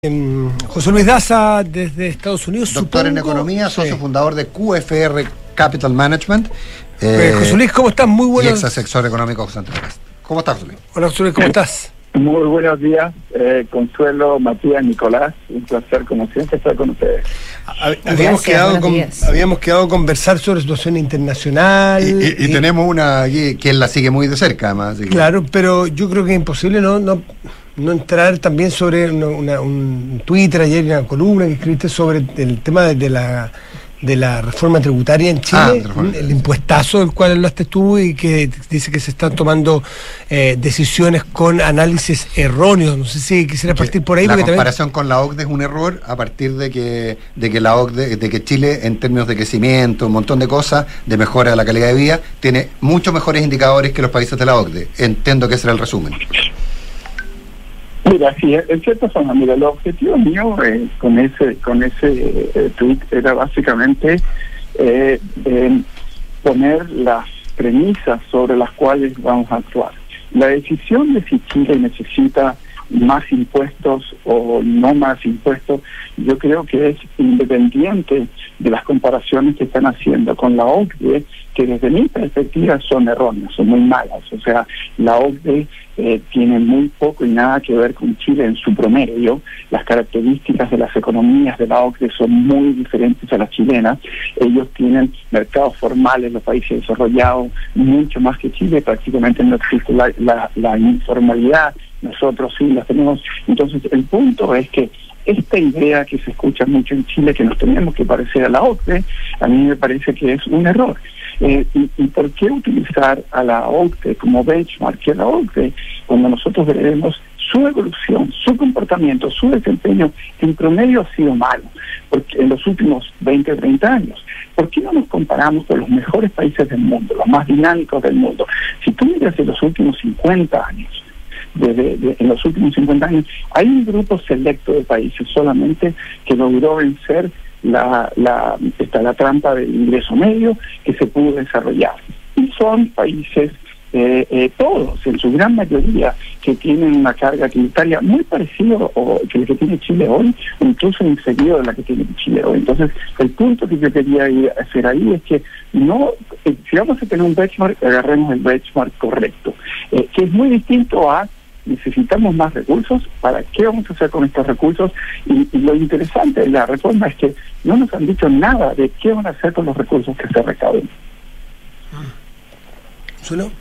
José Luis Daza, desde Estados Unidos. Doctor en Economía, socio fundador de QFR Capital Management. José Luis, ¿cómo estás? Muy buenos. Y ex asesor económico José Antonio Cast. ¿Cómo estás, José Luis? Hola, José Luis, ¿cómo estás? Muy buenos días, Consuelo, Matías, Nicolás. Un placer, como siempre, estar con ustedes. Habíamos quedado a conversar sobre situación internacional. Y tenemos una aquí que él la sigue muy de cerca, además. Claro, pero yo creo que es imposible no entrar también sobre un Twitter ayer, una columna que escribiste sobre el tema de la reforma tributaria en Chile, el impuestazo del cual hablaste tú y que dice que se están tomando decisiones con análisis erróneos. No sé si quisiera partir por ahí. La comparación con la OCDE es un error a partir de que la OCDE, de que Chile, en términos de crecimiento, un montón de cosas, de mejora de la calidad de vida, tiene muchos mejores indicadores que los países de la OCDE. Entiendo que ese era el resumen. Mira, sí, en cierta forma, mira, el objetivo mío con ese tweet era básicamente poner las premisas sobre las cuales vamos a actuar. La decisión de si Chile necesita más impuestos o no más impuestos, yo creo que es independiente de las comparaciones que están haciendo con la OCDE, que desde mi perspectiva son erróneas, son muy malas. O sea, la OCDE tiene muy poco y nada que ver con Chile en su promedio. Las características de las economías de la OCDE son muy diferentes a las chilenas. Ellos tienen mercados formales, los países desarrollados, mucho más que Chile. Prácticamente no existe la informalidad. Nosotros sí las tenemos. Entonces, el punto es que esta idea que se escucha mucho en Chile, que nos tenemos que parecer a la OCDE, a mí me parece que es un error. ¿Y por qué utilizar a la OCDE como benchmark? Que la OCDE, cuando nosotros veremos su evolución, su comportamiento, su desempeño, en promedio ha sido malo, porque en los últimos 20 o 30 años. ¿Por qué no nos comparamos con los mejores países del mundo, los más dinámicos del mundo? Si tú miras en los últimos 50 años, en los últimos 50 años, hay un grupo selecto de países solamente que logró vencer la trampa del ingreso medio, que se pudo desarrollar. Y son países, todos, en su gran mayoría, que tienen una carga tributaria muy parecida que la que tiene Chile hoy, o incluso inferior a la que tiene Chile hoy. Entonces, el punto que yo quería hacer ahí es que si vamos a tener un benchmark, agarremos el benchmark correcto, que es muy distinto a necesitamos más recursos. ¿Para qué vamos a hacer con estos recursos? Y lo interesante de la reforma es que no nos han dicho nada de qué van a hacer con los recursos que se recauden. ¿Solo?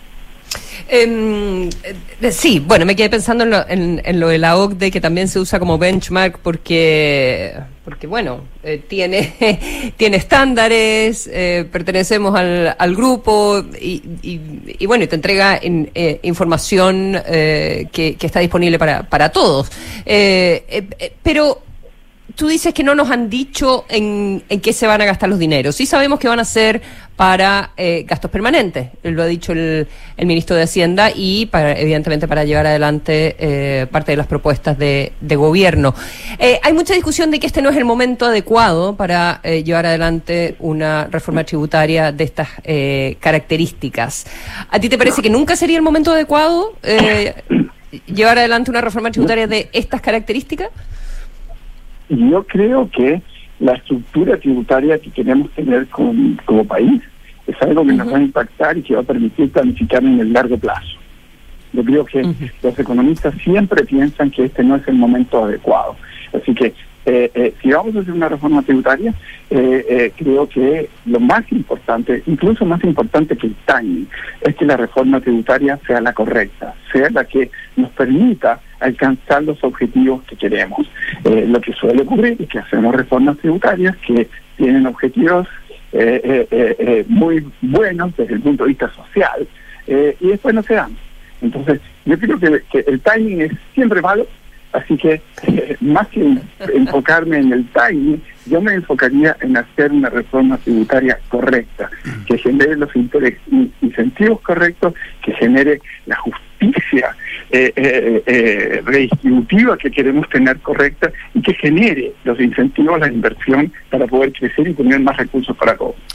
Sí, bueno, me quedé pensando en lo de la OCDE, que también se usa como benchmark porque bueno, tiene estándares, pertenecemos al grupo y bueno, y te entrega información que está disponible para todos. Pero tú dices que no nos han dicho en qué se van a gastar los dineros. Sí sabemos que van a ser para gastos permanentes, lo ha dicho el ministro de Hacienda, y evidentemente para llevar adelante parte de las propuestas de gobierno. Hay mucha discusión de que este no es el momento adecuado para llevar adelante una reforma tributaria de estas características. ¿A ti te parece que nunca sería el momento adecuado llevar adelante una reforma tributaria de estas características? Yo creo que la estructura tributaria que queremos tener como país es algo que nos va a impactar y que va a permitir planificar en el largo plazo. Yo creo que los economistas siempre piensan que este no es el momento adecuado. Así que si vamos a hacer una reforma tributaria, creo que lo más importante, incluso más importante que el timing, es que la reforma tributaria sea la correcta, sea la que nos permita alcanzar los objetivos que queremos. Lo que suele ocurrir es que hacemos reformas tributarias que tienen objetivos muy buenos desde el punto de vista social, y después no se dan. Entonces, yo creo que el timing es siempre malo. Así que, más que enfocarme en el timing, yo me enfocaría en hacer una reforma tributaria correcta, que genere los incentivos correctos, que genere la justicia redistributiva que queremos tener correcta, y que genere los incentivos a la inversión para poder crecer y tener más recursos para todos.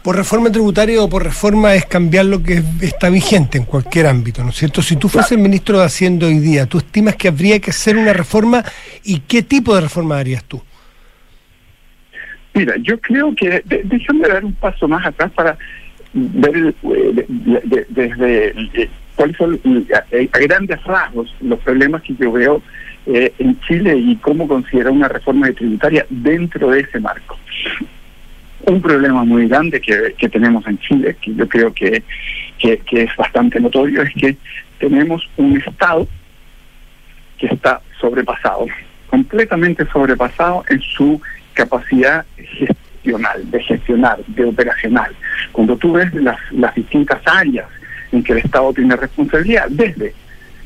por reforma tributaria o por reforma es cambiar lo que está vigente en cualquier ámbito, ¿no es cierto? Si tú fueses el ministro de Hacienda hoy día, ¿tú estimas que habría que hacer una reforma y qué tipo de reforma harías tú? Mira, yo creo que déjame dar un paso más atrás para ver desde cuáles son a grandes rasgos los problemas que yo veo en Chile y cómo considera una reforma tributaria dentro de ese marco. Un problema muy grande que tenemos en Chile, que yo creo que es bastante notorio, es que tenemos un Estado que está sobrepasado, completamente sobrepasado en su capacidad de gestionar, de operacional. Cuando tú ves las distintas áreas en que el Estado tiene responsabilidad, desde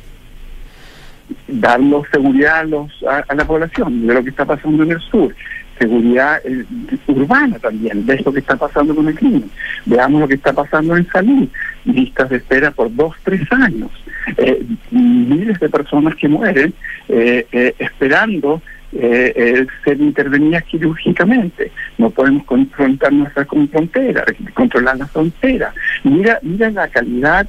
darle seguridad a la población de lo que está pasando en el sur, seguridad urbana también, de esto que está pasando con el crimen. Veamos lo que está pasando en salud, listas de espera por 2-3 años, miles de personas que mueren esperando ser intervenidas quirúrgicamente. No podemos confrontar nuestra frontera, controlar la frontera. Mira la calidad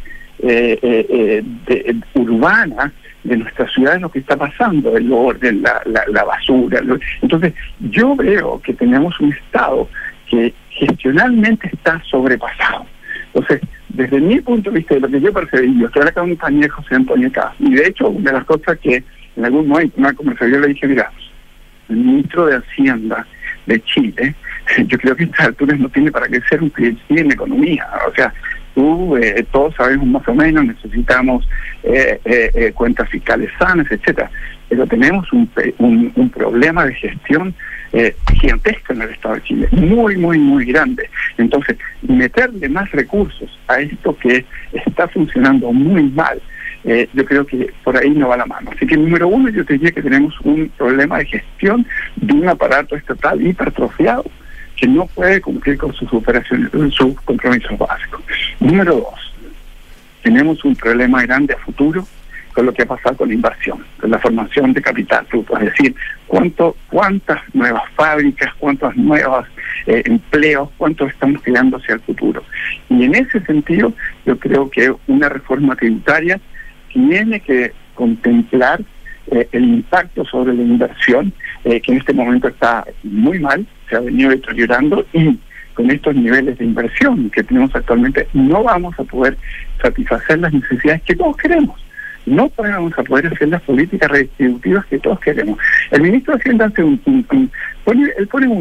urbana de nuestra ciudad, lo que está pasando, el orden, la basura. Entonces, yo veo que tenemos un Estado que gestionalmente está sobrepasado. Entonces, desde mi punto de vista, de lo que yo percibí, yo estoy en la compañía de José Antonio Caz, y de hecho, una de las cosas que en algún momento, una conversación, yo le dije, mira, el ministro de Hacienda de Chile, yo creo que a estas alturas no tiene para qué ser un PhD en economía. O sea, todos sabemos más o menos, necesitamos cuentas fiscales sanas, etcétera, pero tenemos un problema de gestión gigantesco en el Estado de Chile, muy, muy, muy grande. Entonces, meterle más recursos a esto que está funcionando muy mal, yo creo que por ahí no va la mano. Así que, número uno, yo te diría que tenemos un problema de gestión de un aparato estatal hipertrofiado que no puede cumplir con sus operaciones, sus compromisos básicos. Número dos, tenemos un problema grande a futuro con lo que ha pasado con la inversión, con la formación de capital bruto, es decir, cuántas nuevas fábricas, cuántos nuevos empleos, cuántos estamos creando hacia el futuro. Y en ese sentido, yo creo que una reforma tributaria tiene que contemplar el impacto sobre la inversión, que en este momento está muy mal, se ha venido deteriorando, y con estos niveles de inversión que tenemos actualmente no vamos a poder satisfacer las necesidades que todos queremos. No vamos a poder hacer las políticas redistributivas que todos queremos. El ministro de Hacienda hace pone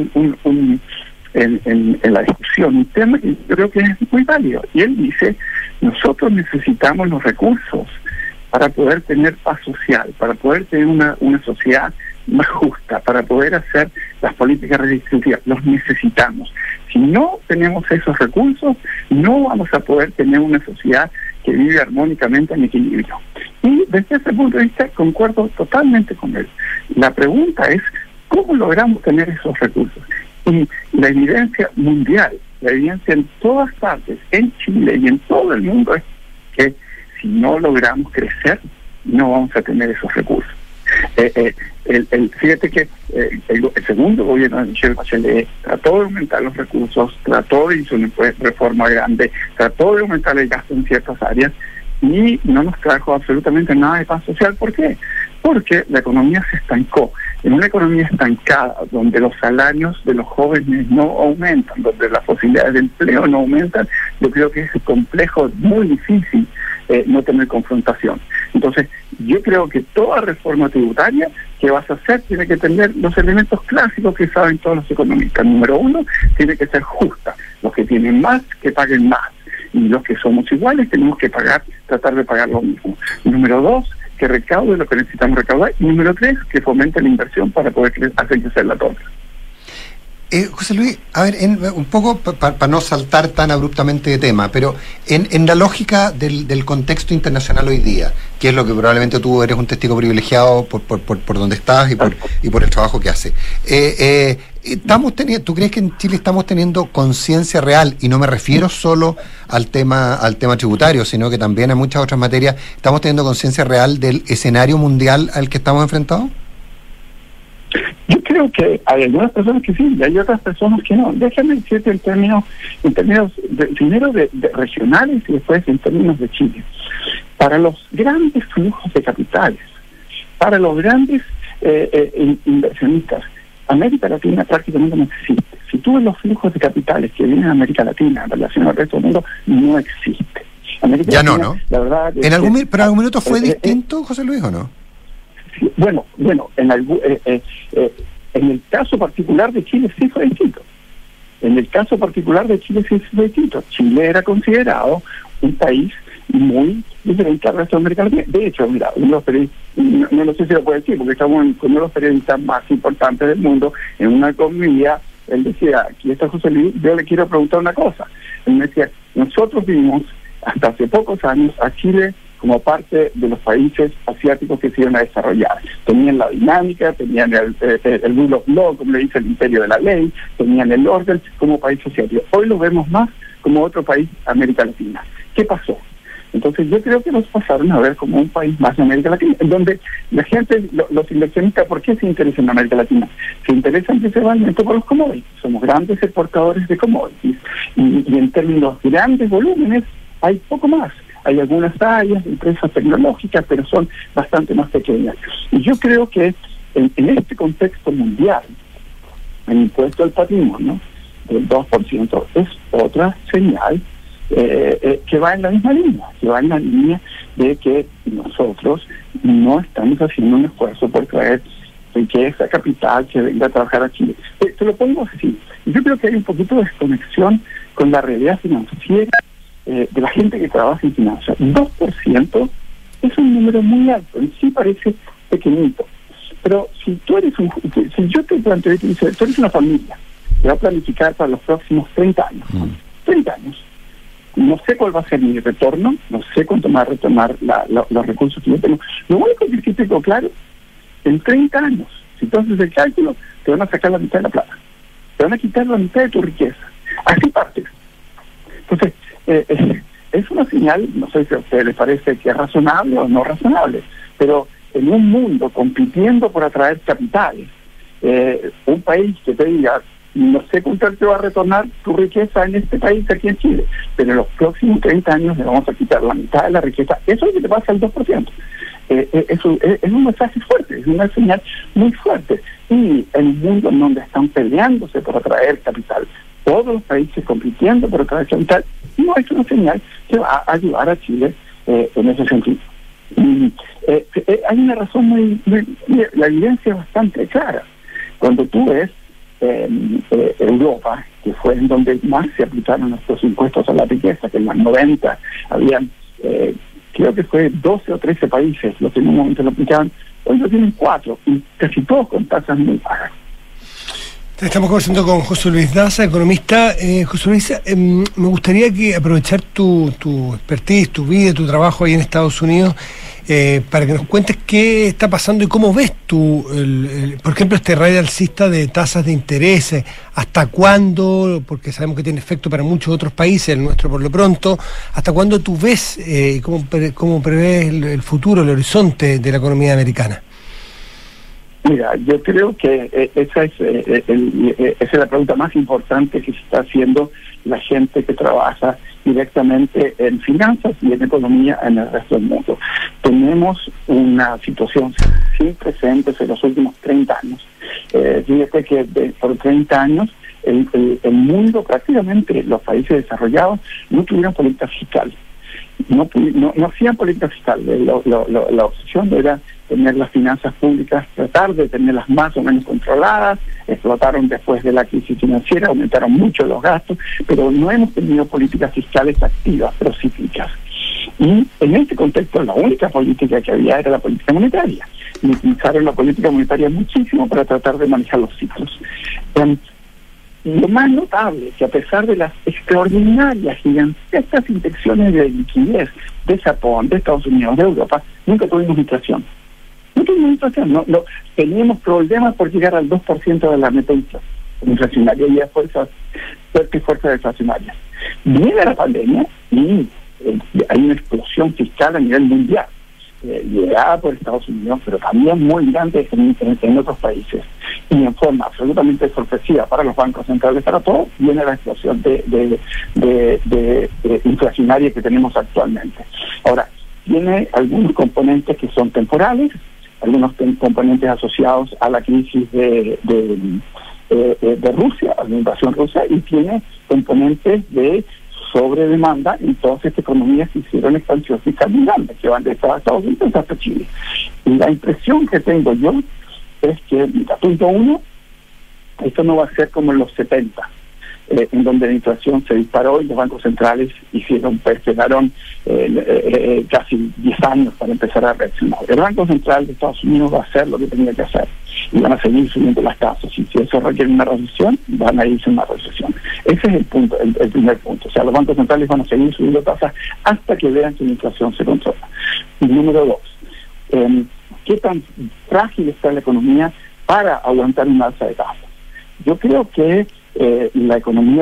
en la discusión un tema que yo creo que es muy válido, y él dice, nosotros necesitamos los recursos para poder tener paz social, para poder tener una sociedad más justa, para poder hacer las políticas redistributivas. Los necesitamos. Si no tenemos esos recursos, no vamos a poder tener una sociedad que vive armónicamente en equilibrio. Y desde ese punto de vista concuerdo totalmente con él. La pregunta es, ¿cómo logramos tener esos recursos? Y la evidencia mundial, la evidencia en todas partes, en Chile y en todo el mundo, es que si no logramos crecer, no vamos a tener esos recursos. Fíjate que el segundo gobierno de Michelle Bachelet trató de aumentar los recursos, trató de hacer una reforma grande, trató de aumentar el gasto en ciertas áreas y no nos trajo absolutamente nada de paz social. ¿Por qué? Porque la economía se estancó. En una economía estancada, donde los salarios de los jóvenes no aumentan, donde las posibilidades de empleo no aumentan, yo creo que es complejo, muy difícil no tener confrontación. Entonces, yo creo que toda reforma tributaria que vas a hacer tiene que tener los elementos clásicos que saben todos los economistas. Número uno, tiene que ser justa. Los que tienen más, que paguen más. Y los que somos iguales, tenemos que tratar de pagar lo mismo. Número dos, que recaude lo que necesitamos recaudar. Y número tres, que fomente la inversión para poder hacer crecer la torta. José Luis, a ver, un poco para no saltar tan abruptamente de tema, pero en la lógica del contexto internacional hoy día, que es lo que probablemente tú eres un testigo privilegiado por donde estás y por el trabajo que haces, ¿tú crees que en Chile estamos teniendo conciencia real? Y no me refiero solo al tema tributario, sino que también en muchas otras materias, ¿estamos teniendo conciencia real del escenario mundial al que estamos enfrentados? Yo creo que hay algunas personas que sí, y hay otras personas que no. Déjame decirte en términos primero de regionales y después en términos de Chile. Para los grandes flujos de capitales, para los grandes inversionistas, América Latina prácticamente no existe. Si tú ves los flujos de capitales que vienen a América Latina en relación al resto del mundo, no existe. América ya Latina, no. La verdad ¿En algún minuto fue distinto, José Luis, o no? Sí, bueno, en el caso particular de Chile sí fue distinto. En el caso particular de Chile sí fue distinto. Chile era considerado un país muy diferente al resto de América Latina. De hecho, mira, uno de los periodistas, no lo sé si lo puedo decir, porque estamos con uno de los periodistas más importantes del mundo, en una comida, él decía, aquí está José Luis, yo le quiero preguntar una cosa. Él me decía, nosotros vimos hasta hace pocos años a Chile como parte de los países asiáticos que se iban a desarrollar. Tenían la dinámica, tenían el rule of law, como le dice el imperio de la ley, tenían el orden como país asiático. Hoy lo vemos más como otro país de América Latina. ¿Qué pasó? Entonces yo creo que nos pasaron a ver como un país más de América Latina, en donde la gente, los inversionistas, ¿por qué se interesan en América Latina? Se interesan principalmente por los commodities. Somos grandes exportadores de commodities y en términos de grandes volúmenes hay poco más. Hay algunas áreas, empresas tecnológicas, pero son bastante más pequeñas. Y yo creo que en este contexto mundial, el impuesto al patrimonio del 2% es otra señal que va en la misma línea, de que nosotros no estamos haciendo un esfuerzo por traer riqueza, capital, que venga a trabajar a Chile. Te lo pongo así. Yo creo que hay un poquito de desconexión con la realidad financiera de la gente que trabaja en finanzas. 2% es un número muy alto, y sí parece pequeñito. Pero si yo te planteo y te dice, tú eres una familia que va a planificar para los próximos 30 años. 30 años. No sé cuál va a ser mi retorno, no sé cuánto me va a retornar los recursos que yo tengo. Lo único que sí tengo claro, en 30 años, si tú haces el cálculo, te van a sacar la mitad de la plata. Te van a quitar la mitad de tu riqueza. Así partes. Entonces, es una señal, no sé si a ustedes les parece que es razonable o no razonable, pero en un mundo compitiendo por atraer capitales, un país que te diga, no sé cuánto te va a retornar tu riqueza en este país, aquí en Chile, pero en los próximos 30 años le vamos a quitar la mitad de la riqueza, eso es lo que te pasa al 2%. Es un mensaje fuerte, es una señal muy fuerte. Y en un mundo en donde están peleándose por atraer capital, todos los países compitiendo por atraer capital, no es una señal que va a ayudar a Chile en ese sentido. Hay una razón la evidencia es bastante clara. Cuando tú ves Europa, que fue en donde más se aplicaron estos impuestos a la riqueza, que en los 90 habían, creo que fue 12 o 13 países los que en un momento lo aplicaban, hoy lo tienen 4, y casi todos con tasas muy bajas. Estamos conversando con José Luis Daza, economista. José Luis, me gustaría que aprovechar tu expertise, tu vida, tu trabajo ahí en Estados Unidos, para que nos cuentes qué está pasando y cómo ves tú, por ejemplo, este rayo alcista de tasas de interés, hasta cuándo, porque sabemos que tiene efecto para muchos otros países, el nuestro por lo pronto, hasta cuándo tú ves y cómo prevés el futuro, el horizonte de la economía americana. Mira, yo creo que esa es la pregunta más importante que se está haciendo la gente que trabaja directamente en finanzas y en economía en el resto del mundo. Tenemos una situación sin precedentes en los últimos 30 años. Fíjate que por 30 años el mundo, prácticamente los países desarrollados, no tuvieron política fiscal. No hacían política fiscal. La obsesión era tener las finanzas públicas, tratar de tenerlas más o menos controladas. Explotaron después de la crisis financiera, aumentaron mucho los gastos, pero no hemos tenido políticas fiscales activas, procíclicas. Y en este contexto la única política que había era la política monetaria. Y utilizaron la política monetaria muchísimo para tratar de manejar los ciclos. Lo más notable es que a pesar de las extraordinarias, gigantescas inyecciones de liquidez de Japón, de Estados Unidos, de Europa, nunca tuvimos inflación. No tuvimos inflación, no teníamos problemas por llegar al 2% de la meta inflacionaria y a fuerzas deflacionarias. Viene la pandemia y hay una explosión fiscal a nivel mundial. liderada por Estados Unidos, pero también muy grande en otros países, y en forma absolutamente sorpresiva para los bancos centrales, para todo, viene la explosión de inflacionaria que tenemos actualmente. Ahora, tiene algunos componentes que son temporales, algunos componentes asociados a la crisis de Rusia, a la invasión rusa, y tiene componentes de sobredemanda en todas estas economías que hicieron expansión fiscal muy grande, que van de Estados Unidos hasta Chile. Y la impresión que tengo yo es que, punto uno, esto no va a ser como en los 70, en donde la inflación se disparó y los bancos centrales esperaron casi 10 años para empezar a reaccionar. El Banco Central de Estados Unidos va a hacer lo que tenía que hacer y van a seguir subiendo las tasas, y si eso requiere una recesión, van a irse a una recesión. Ese es el punto, el primer punto. O sea, los bancos centrales van a seguir subiendo tasas hasta que vean que la inflación se controla. Y número dos, ¿qué tan frágil está la economía para aguantar un alza de tasas? Yo creo que la economía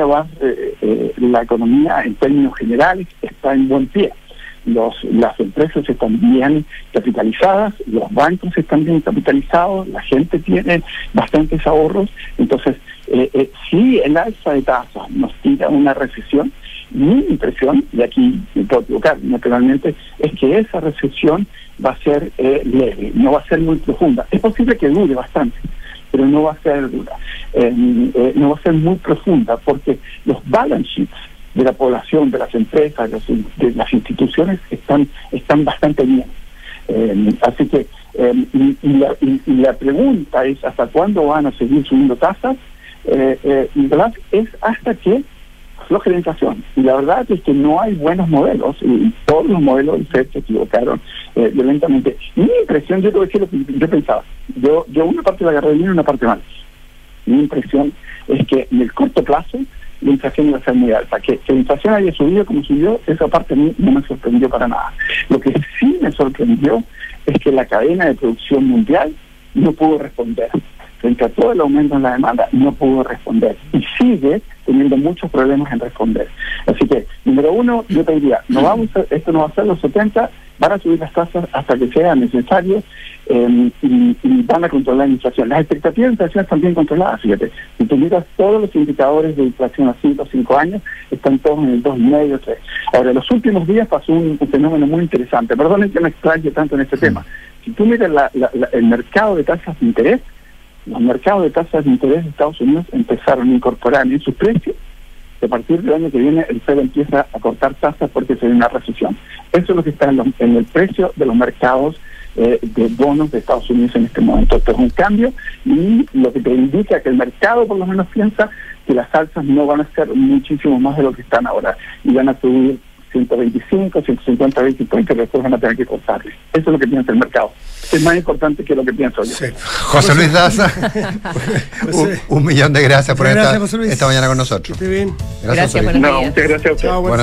en términos generales está en buen pie. Las empresas están bien capitalizadas, los bancos están bien capitalizados, la gente tiene bastantes ahorros. Entonces, si el alza de tasas nos tira una recesión, mi impresión, y aquí me puedo equivocar naturalmente, es que esa recesión va a ser leve, no va a ser muy profunda. Es posible que dure bastante, pero no va a ser dura, no va a ser muy profunda, porque los balance sheets de la población, de las empresas, de las instituciones están bastante bien. Así que la pregunta es ¿hasta cuándo van a seguir subiendo tasas? Y verdad es hasta que afloje la inflación. Y la verdad es que no hay buenos modelos, y todos los modelos del FED se equivocaron violentamente. Mi impresión, yo te voy a decir lo que yo pensaba. Yo una parte la agarré bien y una parte mal. Mi impresión es que en el corto plazo la inflación iba a ser muy alta. Que la inflación haya subido como subió, esa parte a mí no me sorprendió para nada. Lo que sí me sorprendió es que la cadena de producción mundial no pudo responder. Frente a todo el aumento en la demanda, no pudo responder. Y sigue teniendo muchos problemas en responder. Así que, número uno, yo te diría, esto no va a ser los 70, van a subir las tasas hasta que sea necesario, y van a controlar la inflación. Las expectativas de inflación están bien controladas, fíjate. Si tú miras todos los indicadores de inflación a 5 años, están todos en el 2,5, 3. Ahora, en los últimos días pasó un fenómeno muy interesante. Perdonen que me extrañe tanto en este tema. Si tú miras el mercado de tasas de interés, los mercados de tasas de interés de Estados Unidos empezaron a incorporar en sus precios. A partir del año que viene el FED empieza a cortar tasas porque se ve una recesión. Eso es lo que está en el precio de los mercados de bonos de Estados Unidos en este momento. Esto es un cambio, y lo que te indica que el mercado por lo menos piensa que las alzas no van a ser muchísimo más de lo que están ahora, y van a subir 125, 150 basis points, que después van a tener que cortarle. Eso es lo que piensa el mercado. Es más importante que lo que pienso yo. Sí. José Luis Daza, un millón de gracias por estar esta mañana con nosotros. Esté bien. Gracias, buenos días. Muchas gracias a usted. Chao,